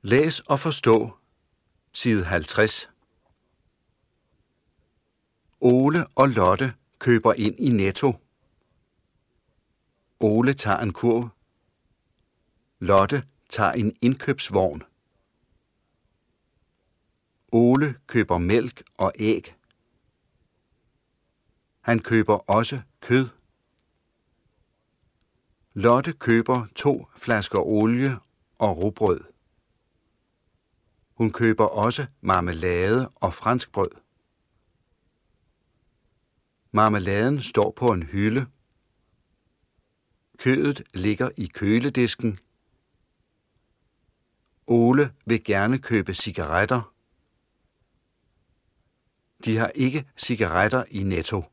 Læs og forstå. Side 50. Ole og Lotte køber ind i Netto. Ole tager en kurv. Lotte tager en indkøbsvogn. Ole køber mælk og æg. Han køber også kød. Lotte køber 2 flasker olie og rugbrød. Hun køber også marmelade og franskbrød. Marmeladen står på en hylde. Kødet ligger i køledisken. Ole vil gerne købe cigaretter. De har ikke cigaretter i Netto.